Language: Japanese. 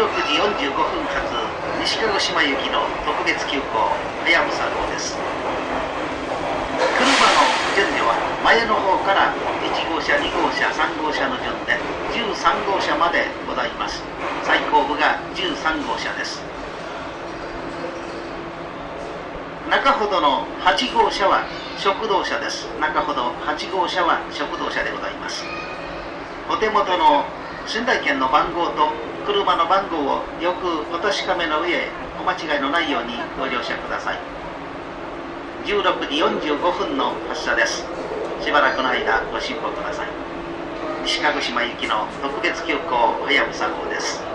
時45分発西鹿児島行きの特別急行はやぶさ号です。車の順序は前の方から1号車、2号車、3号車の順で13号車までございます。最後部が13号車です。中ほどの8号車は食堂車です。中ほど8号車は食堂車でございます。お手元の寝台券の番号と車の番号をよくお確かめの上、お間違いのないようにご乗車ください。16時45分の発車です。しばらくの間ご辛抱ください。西鹿児島行きの特別急行はやぶさ号です。